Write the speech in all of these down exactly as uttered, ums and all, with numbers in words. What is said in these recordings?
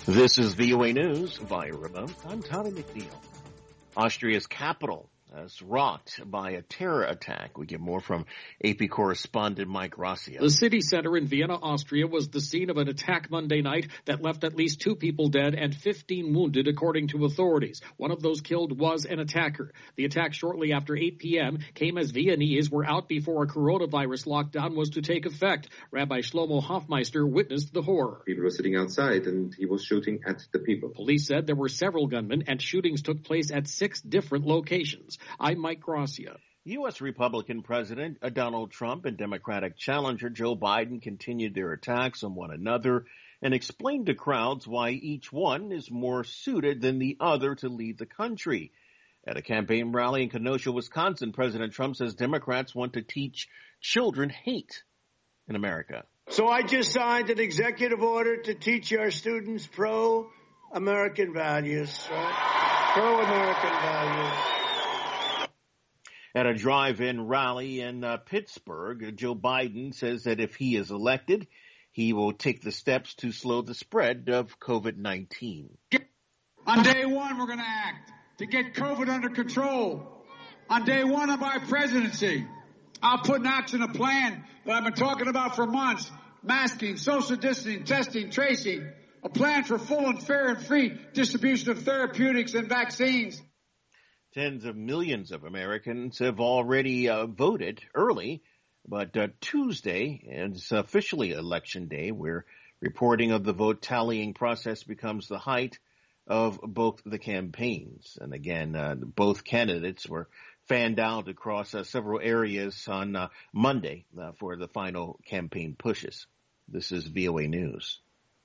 This is V O A News via remote. I'm Tommy McNeil. Austria's capital is rocked by a terror attack. We get more from A P correspondent Mike Gracia. The city center in Vienna, Austria, was the scene of an attack Monday night that left at least two people dead and fifteen wounded, according to authorities. One of those killed was an attacker. The attack shortly after eight p.m. came as Viennese were out before a coronavirus lockdown was to take effect. Rabbi Shlomo Hofmeister witnessed the horror. People were sitting outside and he was shooting at the people. Police said there were several gunmen and shootings took place at six different locations. I'm Mike Gracia. U S. Republican President Donald Trump and Democratic challenger Joe Biden continued their attacks on one another and explained to crowds why each one is more suited than the other to lead the country. At a campaign rally in Kenosha, Wisconsin, President Trump says Democrats want to teach children hate in America. So I just signed an executive order to teach our students pro-American values, right? Pro-American values. At a drive-in rally in uh, Pittsburgh, Joe Biden says that if he is elected, he will take the steps to slow the spread of COVID nineteen. On day one, we're going to act to get COVID under control. On day one of our presidency, I'll put in action a plan that I've been talking about for months. Masking, social distancing, testing, tracing. A plan for full and fair and free distribution of therapeutics and vaccines. Tens of millions of Americans have already uh, voted early, but uh, Tuesday is officially Election Day, where reporting of the vote tallying process becomes the height of both the campaigns. And again, uh, both candidates were fanned out across uh, several areas on uh, Monday uh, for the final campaign pushes. This is V O A News.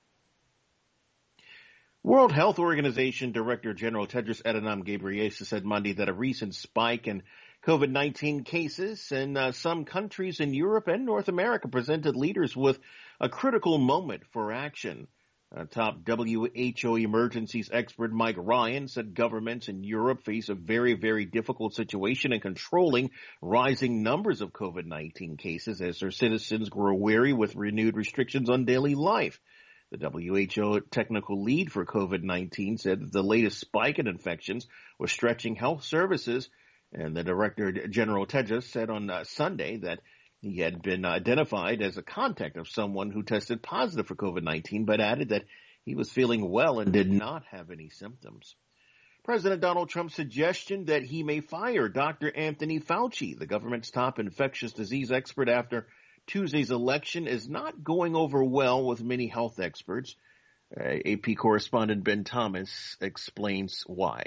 World Health Organization Director General Tedros Adhanom Ghebreyesus said Monday that a recent spike in COVID nineteen cases in uh, some countries in Europe and North America presented leaders with a critical moment for action. Uh, top W H O emergencies expert Mike Ryan said governments in Europe face a very, very difficult situation in controlling rising numbers of COVID nineteen cases as their citizens grow wary with renewed restrictions on daily life. The W H O technical lead for COVID nineteen said that the latest spike in infections was stretching health services, and the Director General Tedros said on uh, Sunday that he had been identified as a contact of someone who tested positive for COVID nineteen, but added that he was feeling well and did not have any symptoms. President Donald Trump's suggestion that he may fire Doctor Anthony Fauci, the government's top infectious disease expert, after Tuesday's election is not going over well with many health experts. Uh, A P correspondent Ben Thomas explains why.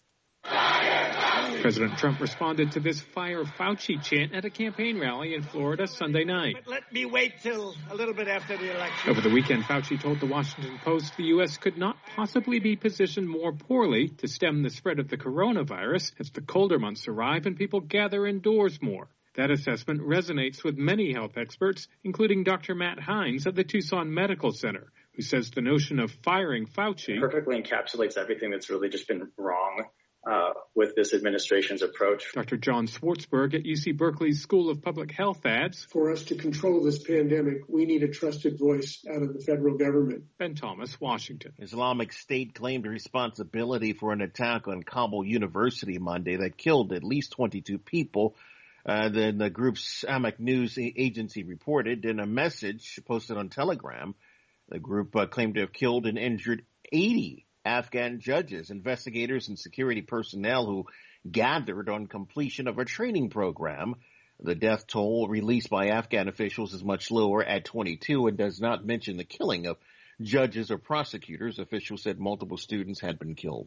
President Trump responded to this Fire Fauci chant at a campaign rally in Florida Sunday night. But let me wait till a little bit after the election. Over the weekend, Fauci told the Washington Post the U S could not possibly be positioned more poorly to stem the spread of the coronavirus as the colder months arrive and people gather indoors more. That assessment resonates with many health experts, including Doctor Matt Hines at the Tucson Medical Center, who says the notion of firing Fauci perfectly encapsulates everything that's really just been wrong uh, with this administration's approach. Doctor John Swartzberg at U C Berkeley's School of Public Health adds, for us to control this pandemic, we need a trusted voice out of the federal government. Ben Thomas, Washington. Islamic State claimed responsibility for an attack on Kabul University Monday that killed at least twenty-two people. Uh, then the group's Amaq News agency reported in a message posted on Telegram. The group uh, claimed to have killed and injured eighty Afghan judges, investigators, and security personnel who gathered on completion of a training program. The death toll released by Afghan officials is much lower at twenty-two and does not mention the killing of judges or prosecutors. Officials said multiple students had been killed.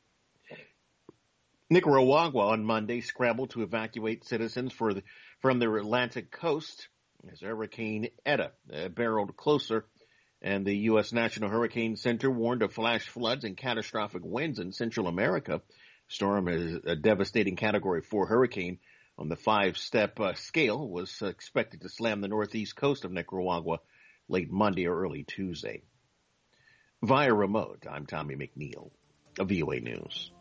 Nicaragua on Monday scrambled to evacuate citizens for the, from their Atlantic coast as Hurricane Eta uh, barreled closer, and the U S. National Hurricane Center warned of flash floods and catastrophic winds in Central America. Storm is a devastating Category four hurricane on the five-step uh, scale, was uh, expected to slam the northeast coast of Nicaragua late Monday or early Tuesday. Via remote, I'm Tommy McNeil of V O A News.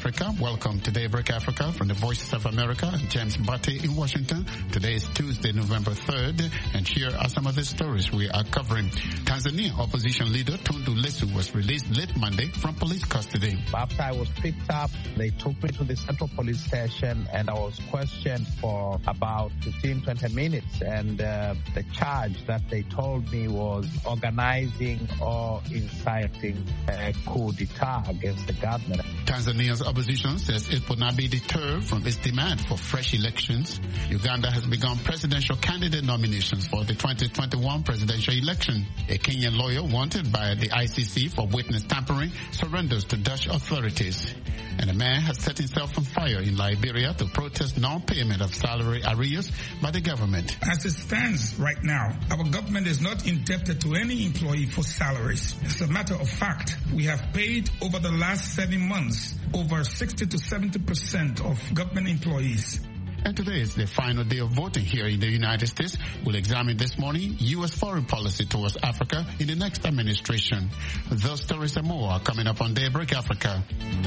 Africa. Welcome to Daybreak Africa from the Voices of America and James Batty in Washington. Today is Tuesday, November third, and here are some of the stories we are covering. Tanzania opposition leader Tundu Lissu was released late Monday from police custody. After I was picked up, they took me to the Central Police Station and I was questioned for about fifteen to twenty minutes, and uh, the charge that they told me was organizing or inciting a coup d'etat against the government. Tanzania's opposition says it will not be deterred from its demand for fresh elections. Uganda has begun presidential candidate nominations for the twenty twenty-one presidential election. A Kenyan lawyer wanted by the I C C for witness tampering surrenders to Dutch authorities. And a man has set himself on fire in Liberia to protest non-payment of salary arrears by the government. As it stands right now, our government is not indebted to any employee for salaries. As a matter of fact, we have paid over the last seven months over sixty to seventy percent of government employees. And today is the final day of voting here in the United States. We'll examine this morning U S foreign policy towards Africa in the next administration. Those stories and more are coming up on Daybreak Africa.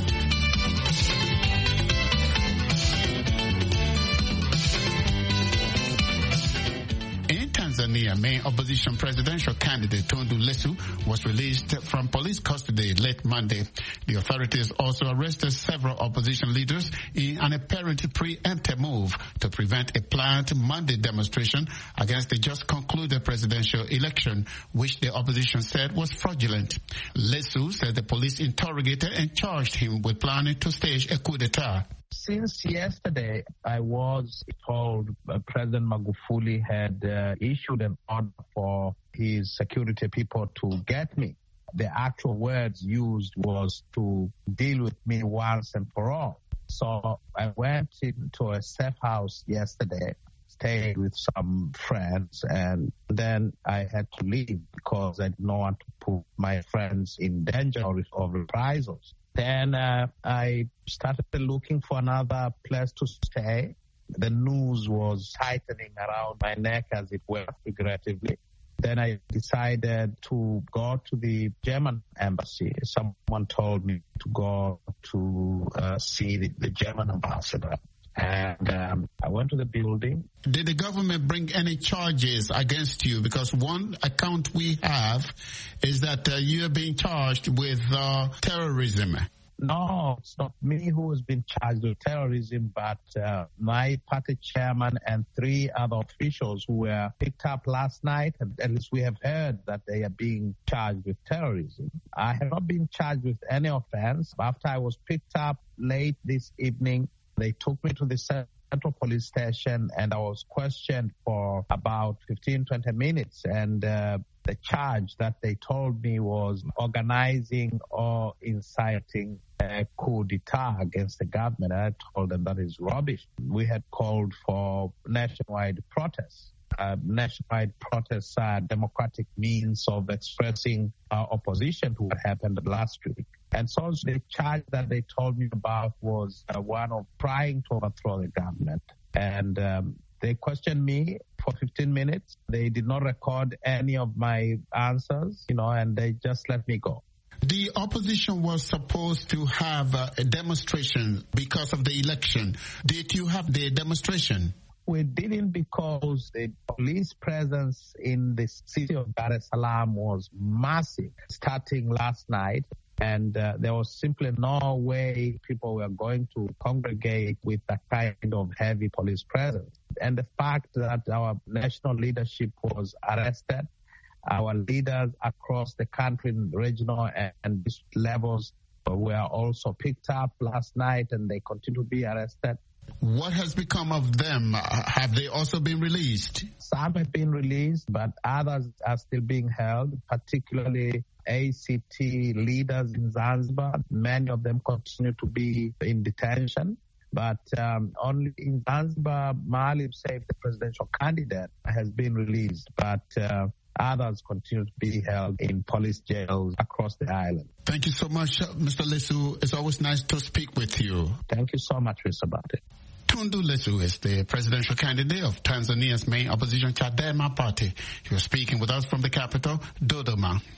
Tanzania main opposition presidential candidate Tundu Lissu was released from police custody late Monday. The authorities also arrested several opposition leaders in an apparently preemptive move to prevent a planned Monday demonstration against the just concluded presidential election, which the opposition said was fraudulent. Lissu said the police interrogated and charged him with planning to stage a coup d'etat. Since yesterday, I was told uh, President Magufuli had uh, issued an order for his security people to get me. The actual words used was to deal with me once and for all. So I went into a safe house yesterday, stayed with some friends, and then I had to leave because I did not want to put my friends in danger of reprisals. Then uh, I started looking for another place to stay. The noose was tightening around my neck, as it were, figuratively. Then I decided to go to the German embassy. Someone told me to go to uh, see the, the German ambassador. And um, I went to the building. Did the government bring any charges against you? Because one account we have is that uh, you are being charged with uh, terrorism. No, it's not me who has been charged with terrorism, but uh, my party chairman and three other officials who were picked up last night. At least we have heard that they are being charged with terrorism. I have not been charged with any offense. After I was picked up late this evening, they took me to the Central Police Station and I was questioned for about fifteen, twenty minutes. And uh, the charge that they told me was organizing or inciting a coup d'etat against the government. I told them that is rubbish. We had called for nationwide protests. Uh, nationwide protests are democratic means of expressing our opposition to what happened last week. And so the charge that they told me about was uh, one of trying to overthrow the government. And um, they questioned me for fifteen minutes. They did not record any of my answers, you know, and they just let me go. The opposition was supposed to have uh, a demonstration because of the election. Did you have the demonstration? We didn't, because the police presence in the city of Dar es Salaam was massive starting last night. And uh, there was simply no way people were going to congregate with that kind of heavy police presence. And the fact that our national leadership was arrested, our leaders across the country, regional and, and district levels, were also picked up last night, and they continue to be arrested. What has become of them? Have they also been released? Some have been released, but others are still being held, particularly A C T leaders in Zanzibar. Many of them continue to be in detention. But um, only in Zanzibar, Maalim Seif, the presidential candidate, has been released. But uh, others continue to be held in police jails across the island. Thank you so much, Mister Lissu. It's always nice to speak with you. Thank you so much, Mister Abate. Tundu Lissu is the presidential candidate of Tanzania's main opposition Chadema party. He was speaking with us from the capital, Dodoma.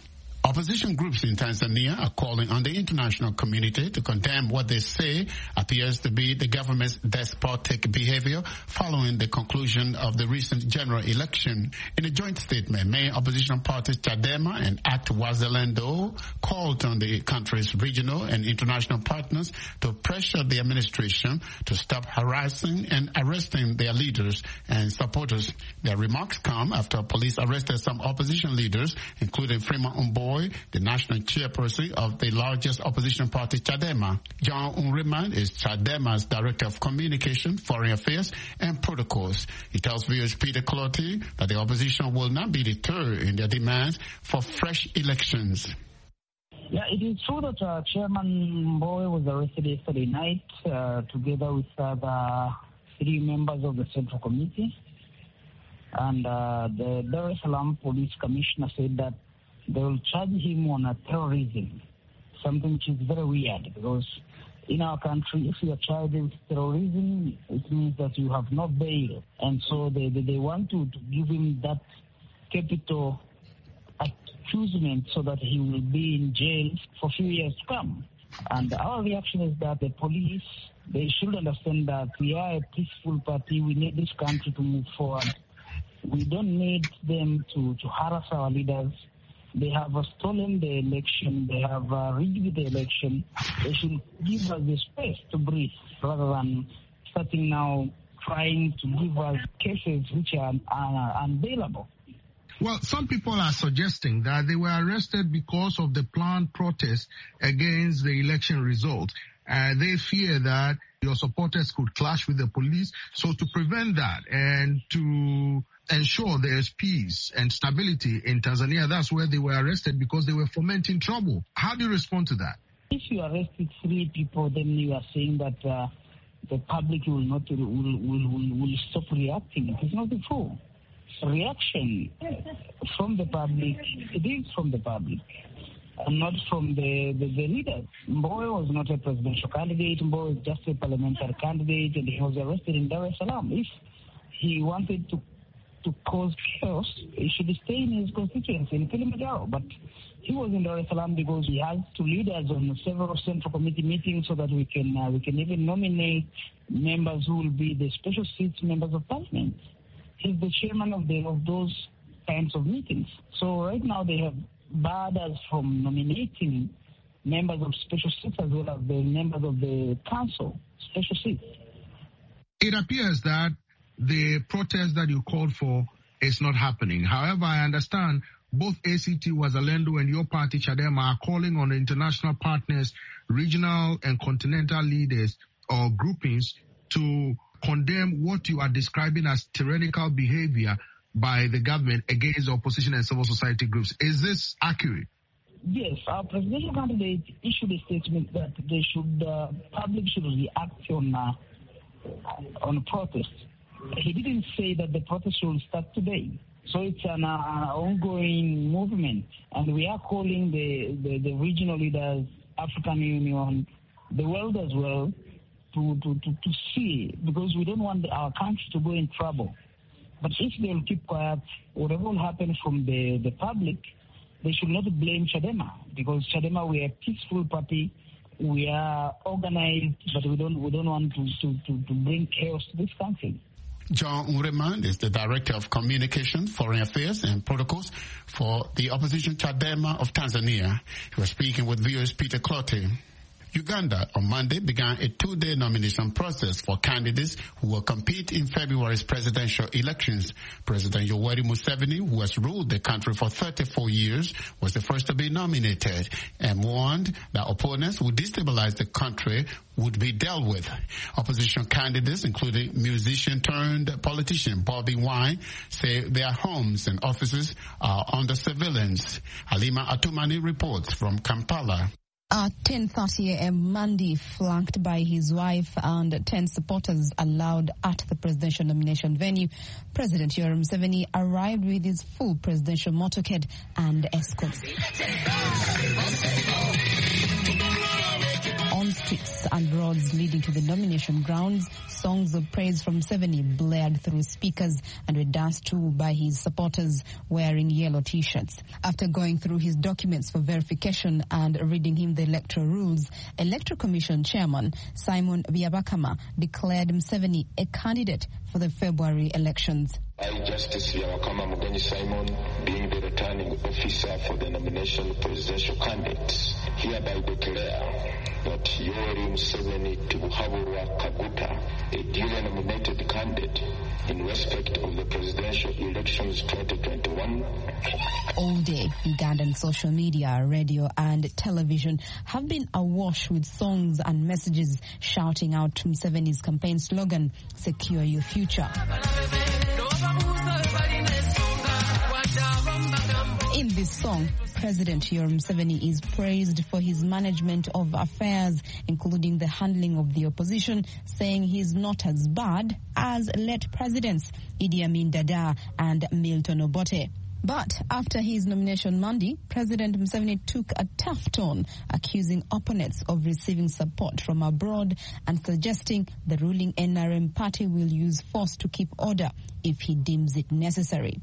Opposition groups in Tanzania are calling on the international community to condemn what they say appears to be the government's despotic behavior following the conclusion of the recent general election. In a joint statement, main opposition parties Chadema and ACT Wazalendo called on the country's regional and international partners to pressure the administration to stop harassing and arresting their leaders and supporters. Their remarks come after police arrested some opposition leaders, including Freeman Umboy, the national chairperson of the largest opposition party, Chadema. John Unriman is Chadema's Director of Communication, Foreign Affairs and Protocols. He tells V O A's Peter Clottey that the opposition will not be deterred in their demands for fresh elections. Yeah, it is true that uh, Chairman Mbowe was arrested yesterday night uh, together with other three members of the Central Committee. And uh, the Dar es Salaam Police Commissioner said that they will charge him on a terrorism, something which is very weird because in our country, if you are charged with terrorism, it means that you have no bail. And so they, they, they want to, to give him that capital accusation so that he will be in jail for a few years to come. And our reaction is that the police, they should understand that we are a peaceful party. We need this country to move forward. We don't need them to, to harass our leaders. They have uh, stolen the election. They have uh, rigged the election. They should give us the space to breathe rather than starting now trying to give us cases which are uh, unbailable. Well, some people are suggesting that they were arrested because of the planned protest against the election result. Uh, they fear that your supporters could clash with the police. So to prevent that and to ensure there's peace and stability in Tanzania, that's where they were arrested, because they were fomenting trouble. How do you respond to that? If you arrested three people, then you are saying that uh, the public will not will, will, will, will stop reacting. It is not true. Reaction from the public, it is from the public, and not from the, the, the leaders. Mbowe was not a presidential candidate. Mbowe was just a parliamentary candidate, and he was arrested in Dar es Salaam. If he wanted to to cause chaos, he should stay in his constituency in Kilimanjaro. But he was in Dar es Salaam because he has to lead us on several Central Committee meetings so that we can uh, we can even nominate members who will be the special seats members of parliament. He's the chairman of the of those kinds of meetings. So right now they have barred us from nominating members of special seats as well as the members of the council special seats. It appears that the protest that you called for is not happening. However, I understand both A C T Wazalendo and your party Chadema are calling on international partners, regional and continental leaders or groupings to condemn what you are describing as tyrannical behavior by the government against opposition and civil society groups. Is this accurate? Yes, our presidential candidate issued a statement that they should, uh, public should react on uh, on protest. He didn't say that the protest will start today. So it's an uh, ongoing movement, and we are calling the, the, the regional leaders, African Union, the world as well, to, to, to, to see, because we don't want our country to go in trouble. But if they'll keep quiet, whatever will happen from the, the public, they should not blame Chadema, because Chadema, we are a peaceful party. We are organized, but we don't we don't want to, to, to, to bring chaos to this country. John Unriman is the Director of Communication, Foreign Affairs and Protocols for the opposition Chadema of Tanzania. He was speaking with V O A's Peter Clottey. Uganda on Monday began a two-day nomination process for candidates who will compete in February's presidential elections. President Yoweri Museveni, who has ruled the country for thirty-four years, was the first to be nominated and warned that opponents who destabilize the country would be dealt with. Opposition candidates, including musician-turned-politician Bobby Wine, say their homes and offices are under surveillance. Halima Atumani reports from Kampala. At ten thirty a.m. Monday, flanked by his wife and ten supporters allowed at the presidential nomination venue, President Yoweri Museveni arrived with his full presidential motorcade and escorts. On streets and roads leading to the nomination grounds, songs of praise from Museveni blared through speakers and were danced to by his supporters wearing yellow T-shirts. After going through his documents for verification and reading him the electoral rules, Electoral Commission Chairman Simon Byabakama declared Museveni a candidate for the February elections. I, Justice Byabakama Mugenyi Simon, being the returning officer for the nomination presidential candidates, hereby declare that Yoweri Museveni Tibuhaburwa Kaguta, a duly nominated candidate in respect of the presidential elections twenty twenty-one. All day, Ugandan social media, radio and television have been awash with songs and messages shouting out Museveni's campaign slogan, "Secure your future." In this song, President Yoweri Museveni is praised for his management of affairs, including the handling of the opposition, saying he's not as bad as late presidents Idi Amin Dada and Milton Obote. But after his nomination Monday, President Museveni took a tough tone, accusing opponents of receiving support from abroad and suggesting the ruling N R M party will use force to keep order if he deems it necessary.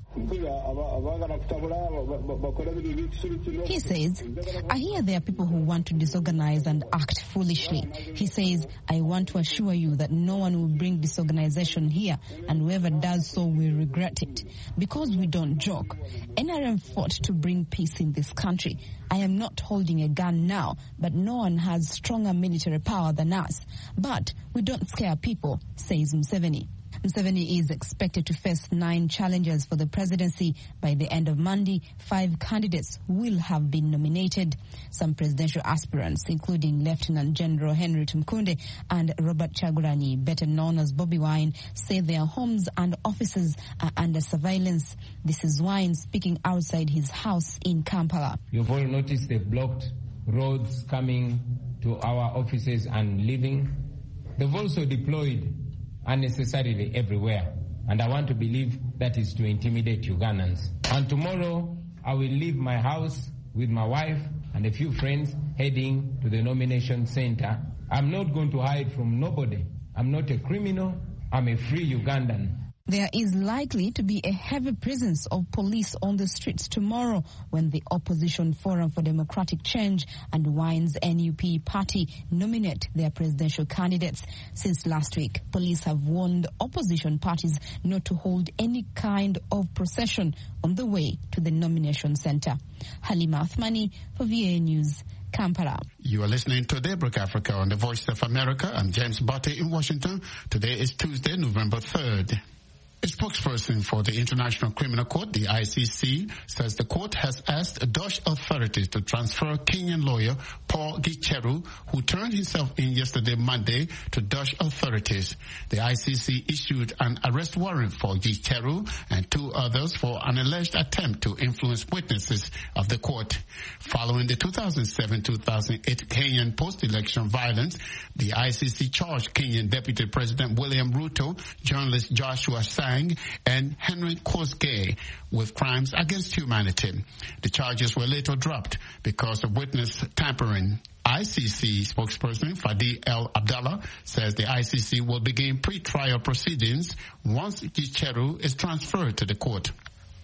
He says, I hear there are people who want to disorganize and act foolishly. He says, I want to assure you that no one will bring disorganization here, and whoever does so will regret it. Because we don't joke. N R M fought to bring peace in this country. I am not holding a gun now, but no one has stronger military power than us. But we don't scare people, says Museveni. Museveni is expected to face nine challengers for the presidency. By the end of Monday, five candidates will have been nominated. Some presidential aspirants, including Lieutenant General Henry Tumukunde and Robert Kyagulanyi, better known as Bobi Wine, say their homes and offices are under surveillance. This is Wine speaking outside his house in Kampala. You've all noticed they've blocked roads coming to our offices and leaving. They've also deployed unnecessarily everywhere, and I want to believe that is to intimidate Ugandans. And tomorrow I will leave my house with my wife and a few friends heading to the nomination center. I'm not going to hide from nobody. I'm not a criminal. I'm a free Ugandan. There is likely to be a heavy presence of police on the streets tomorrow when the Opposition Forum for Democratic Change and Wine's N U P party nominate their presidential candidates. Since last week, police have warned opposition parties not to hold any kind of procession on the way to the nomination center. Halima Athmani for V A News, Kampala. You are listening to Daybreak Africa on the Voice of America. I'm James Botte in Washington. Today is Tuesday, November third. A spokesperson for the International Criminal Court, the I C C, says the court has asked Dutch authorities to transfer Kenyan lawyer Paul Gicheru, who turned himself in yesterday Monday, to Dutch authorities. The I C C issued an arrest warrant for Gicheru and two others for an alleged attempt to influence witnesses of the court. Following the two thousand seven to two thousand eight Kenyan post-election violence, the I C C charged Kenyan Deputy President William Ruto, journalist Joshua Sang, and Henry Kosgei with crimes against humanity. The charges were later dropped because of witness tampering. I C C spokesperson Fadi El Abdallah says the I C C will begin pre-trial proceedings once Gicheru is transferred to the court.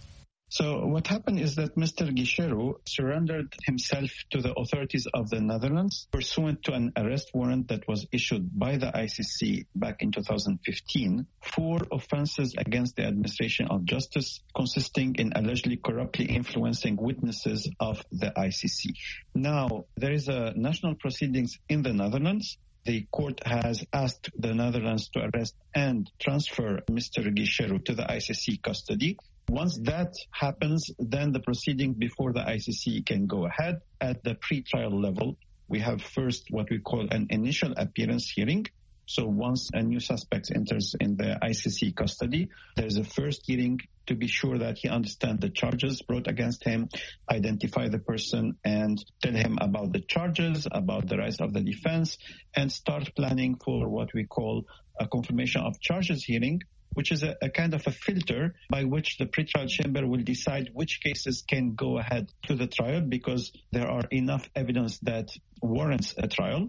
So what happened is that Mister Gicheru surrendered himself to the authorities of the Netherlands pursuant to an arrest warrant that was issued by the I C C back in two thousand fifteen for offenses against the administration of justice, consisting in allegedly corruptly influencing witnesses of the I C C. Now, there is a national proceedings in the Netherlands. The court has asked the Netherlands to arrest and transfer Mister Gicheru to the I C C custody. Once that happens, then the proceeding before the I C C can go ahead. At the pre-trial level, we have first what we call an initial appearance hearing. So once a new suspect enters in the I C C custody, there's a first hearing to be sure that he understands the charges brought against him, identify the person and tell him about the charges, about the rights of the defense, and start planning for what we call a confirmation of charges hearing, which is a, a kind of a filter by which the pretrial chamber will decide which cases can go ahead to the trial because there are enough evidence that warrants a trial,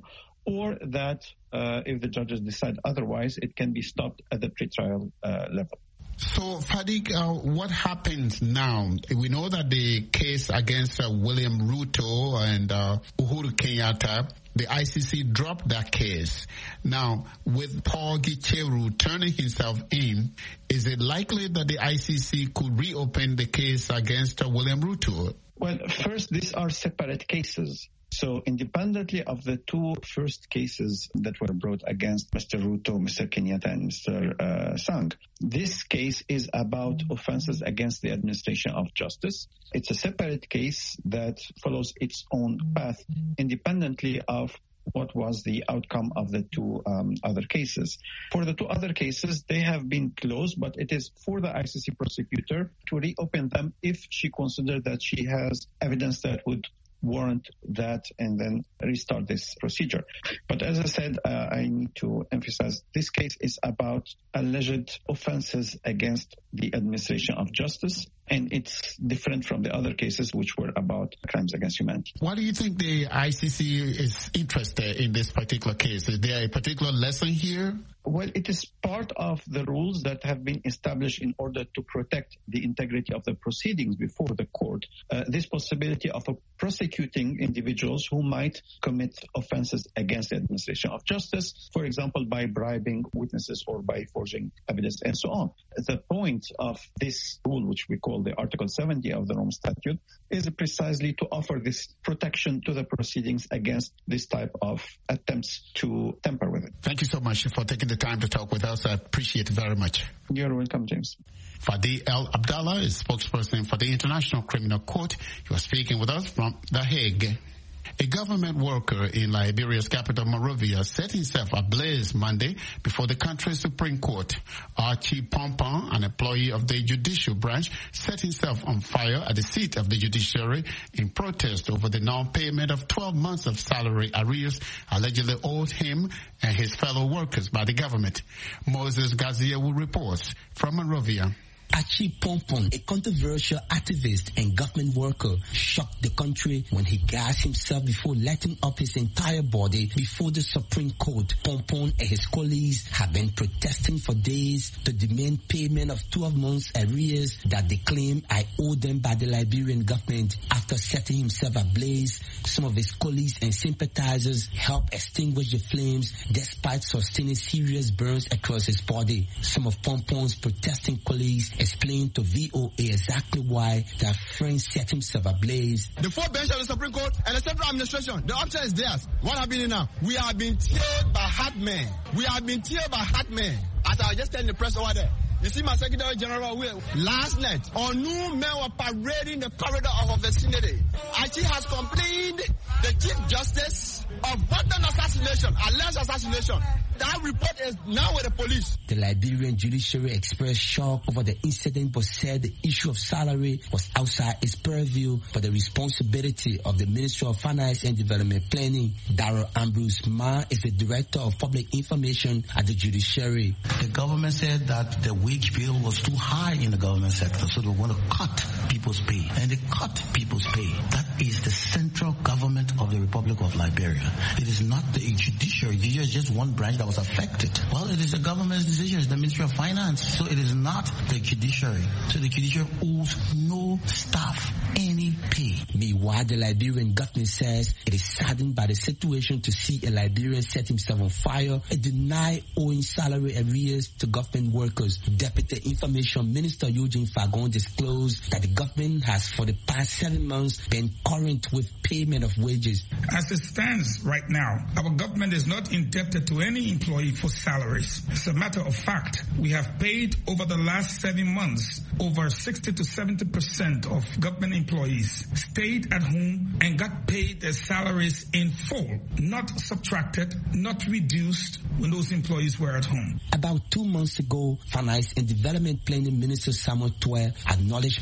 or that uh, if the judges decide otherwise, it can be stopped at the pretrial uh, level. So, Fadik, uh, what happens now? We know that the case against uh, William Ruto and uh, Uhuru Kenyatta, the I C C dropped that case. Now, with Paul Gicheru turning himself in, is it likely that the I C C could reopen the case against uh, William Ruto? Well, first, these are separate cases. So independently of the two first cases that were brought against Mister Ruto, Mister Kenyatta, and Mister Uh, Sang, this case is about offenses against the administration of justice. It's a separate case that follows its own path independently of what was the outcome of the two um, other cases. For the two other cases, they have been closed, but it is for the I C C prosecutor to reopen them if she considers that she has evidence that would warrant that and then restart this procedure. But as I said, uh, I need to emphasize this case is about alleged offenses against the administration of justice, and it's different from the other cases which were about crimes against humanity. Why do you think the I C C is interested in this particular case? Is there a particular lesson here? Well, it is part of the rules that have been established in order to protect the integrity of the proceedings before the court. Uh, this possibility of uh, prosecuting individuals who might commit offenses against the administration of justice, for example, by bribing witnesses or by forging evidence and so on. The point of this rule, which we call the Article seventy of the Rome Statute, is precisely to offer this protection to the proceedings against this type of attempts to tamper with it. Thank you so much for taking the time to talk with us. I appreciate it very much. You're welcome, James. Fadi El Abdallah is spokesperson for the International Criminal Court. He was speaking with us from The Hague. A government worker in Liberia's capital, Monrovia, set himself ablaze Monday before the country's Supreme Court. Archie Pompon, an employee of the judicial branch, set himself on fire at the seat of the judiciary in protest over the non-payment of twelve months of salary arrears allegedly owed him and his fellow workers by the government. Moses Gazia will report from Monrovia. Archie Pompon, a controversial activist and government worker, shocked the country when he gassed himself before lighting up his entire body before the Supreme Court. Pompon and his colleagues have been protesting for days to demand payment of twelve months arrears that they claim I owe them by the Liberian government. After setting himself ablaze, some of his colleagues and sympathizers helped extinguish the flames despite sustaining serious burns across his body. Some of Pompon's protesting colleagues explained to V O A exactly why their friend set himself ablaze. The four bench of the Supreme Court and the Central Administration, the option is theirs. What happening now? We have been killed by hard men. We have been killed by hard men. As I was just telling the press over there. You see my Secretary General Will, last night, unknown men were parading the corridor of the vicinity. Archie has complained the Chief Justice of wanton assassination, alleged assassination. That report is now with the police. The Liberian judiciary expressed shock over the incident but said the issue of salary was outside its purview for the responsibility of the Ministry of Finance and Development Planning. Darrell Ambrose Ma is the Director of Public Information at the judiciary. The government said that the wage bill was too high in the government sector, so they want to cut people's pay. And they cut people's pay. That is the central government of the Republic of Liberia. It is not the judiciary. The judiciary is just one branch that was affected. Well, it is the government's decision. It's the Ministry of Finance. So it is not the judiciary. So the judiciary owes no staff any pay. Meanwhile, the Liberian government says it is saddened by the situation to see a Liberian set himself on fire and deny owing salary arrears to government workers. Deputy Information Minister Eugene Fagon disclosed that the government has for the past seven months been current with payment of wages. As it stands right now, our government is not indebted to any employee for salaries. As a matter of fact, we have paid over the last seven months over sixty to seventy percent of government employees stayed at home and got paid their salaries in full, not subtracted, not reduced when those employees were at home. About two months ago, Finance and Development Planning Minister Samuel Twere acknowledged mistakes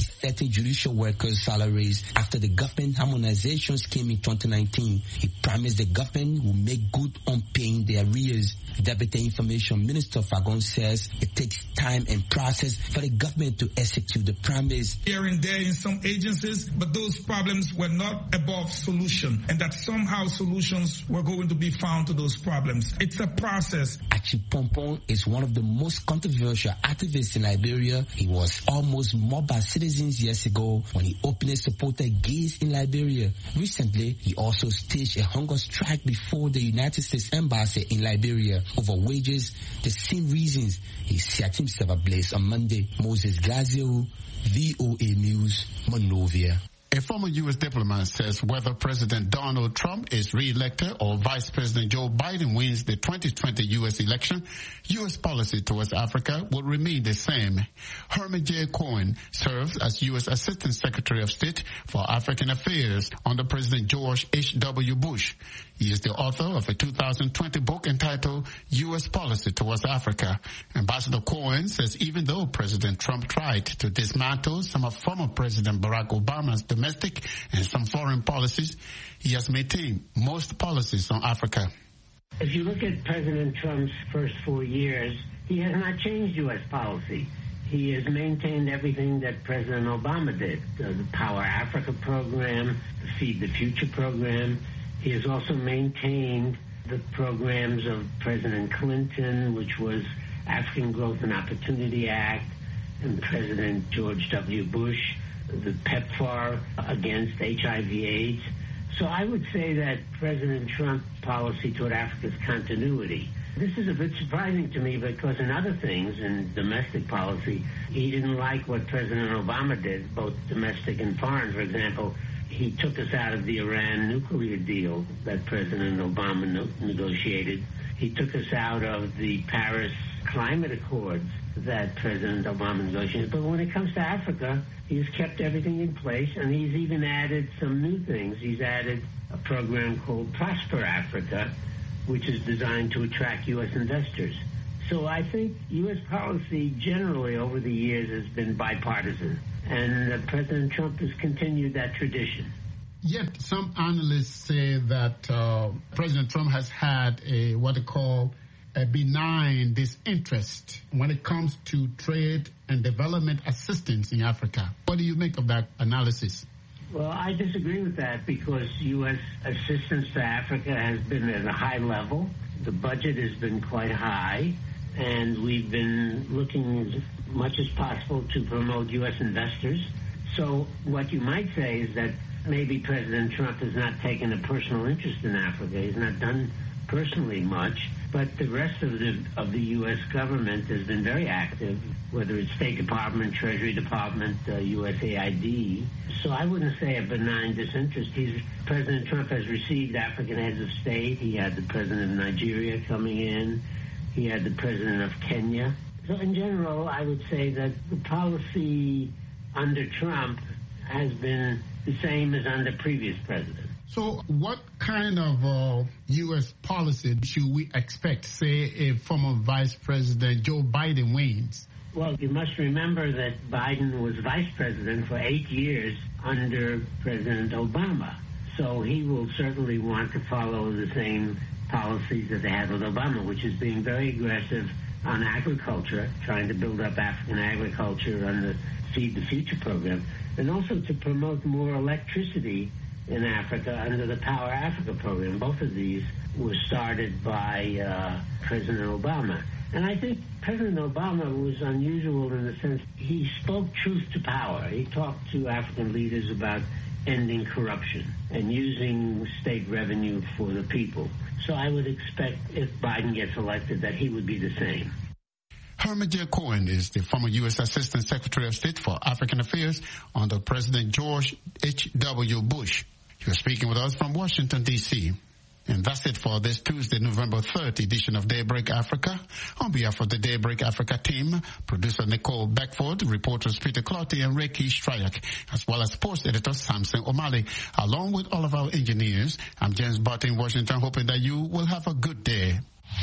thirty judicial workers' salaries after the government harmonization scheme in twenty nineteen. He promised the government will make good on paying their arrears. Deputy Information Minister Fagon says it takes time and process for the government to execute the promise. Here and there in some agencies, but those problems were not above solution, and that somehow solutions were going to be found to those problems. It's a process. Achi Pompon is one of the most controversial activists in Liberia. He was almost mobbed by citizens years ago when he openly supported gays in Liberia. Recently, he also staged a hunger strike before the United States Embassy in Liberia over wages, the same reasons he set himself ablaze on Monday. Moses Gazio, V O A News, Monrovia. A former U S diplomat says whether President Donald Trump is re-elected or Vice President Joe Biden wins the twenty twenty U S election, U S policy towards Africa will remain the same. Herman J. Cohen serves as U S Assistant Secretary of State for African Affairs under President George H W Bush. He is the author of a two thousand twenty book entitled U S Policy Towards Africa. Ambassador Cohen says even though President Trump tried to dismantle some of former President Barack Obama's domestic and some foreign policies, he has maintained most policies on Africa. If you look at President Trump's first four years, he has not changed U S policy. He has maintained everything that President Obama did, uh, the Power Africa program, the Feed the Future program. He has also maintained the programs of President Clinton, which was African Growth and Opportunity Act, and President George W. Bush, the PEPFAR against H I V AIDS. So I would say that President Trump's policy toward Africa's continuity. This is a bit surprising to me because in other things, in domestic policy, he didn't like what President Obama did, both domestic and foreign. For example, he took us out of the Iran nuclear deal that President Obama no- negotiated. He took us out of the Paris climate accords that President Obama negotiated. But when it comes to Africa, he's kept everything in place, and he's even added some new things. He's added a program called Prosper Africa, which is designed to attract U S investors. So I think U S policy generally over the years has been bipartisan, and uh, President Trump has continued that tradition. Yet some analysts say that uh, President Trump has had a what they call a benign disinterest when it comes to trade and development assistance in Africa. What do you make of that analysis? Well, I disagree with that because U S assistance to Africa has been at a high level. The budget has been quite high, and we've been looking as much as possible to promote U S investors. So what you might say is that maybe President Trump has not taken a personal interest in Africa. He's not done personally much, but the rest of the of the U S government has been very active, whether it's State Department, Treasury Department, uh, U S A I D. So I wouldn't say a benign disinterest. He's, President Trump has received African heads of state. He had the president of Nigeria coming in. He had the president of Kenya. So in general, I would say that the policy under Trump has been the same as under previous presidents. So what kind of uh, U S policy should we expect, say, if former Vice President Joe Biden wins? Well, you must remember that Biden was vice president for eight years under President Obama. So he will certainly want to follow the same policies that they had with Obama, which is being very aggressive on agriculture, trying to build up African agriculture on the Feed the Future program, and also to promote more electricity in Africa under the Power Africa program. Both of these were started by uh, President Obama. And I think President Obama was unusual in the sense he spoke truth to power. He talked to African leaders about ending corruption and using state revenue for the people. So I would expect if Biden gets elected that he would be the same. Herman J. Cohen is the former U S Assistant Secretary of State for African Affairs under President George H W Bush. You're speaking with us from Washington, D C And that's it for this Tuesday, November third edition of Daybreak Africa. On behalf of the Daybreak Africa team, producer Nicole Beckford, reporters Peter Clotty and Reiki Stryak, as well as sports editor Samson O'Malley, along with all of our engineers, I'm James Barton in Washington, hoping that you will have a good day.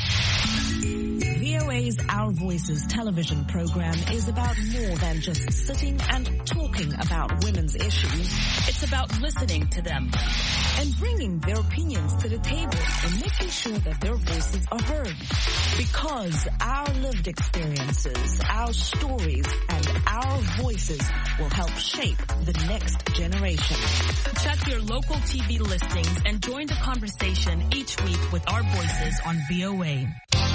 V O A's Our Voices television program is about more than just sitting and talking about women's issues. It's about listening to them and bringing their opinions to the table and making sure that their voices are heard. Because our lived experiences, our stories, and our voices will help shape the next generation. Check your local T V listings and join the conversation each week with our voices on V O A.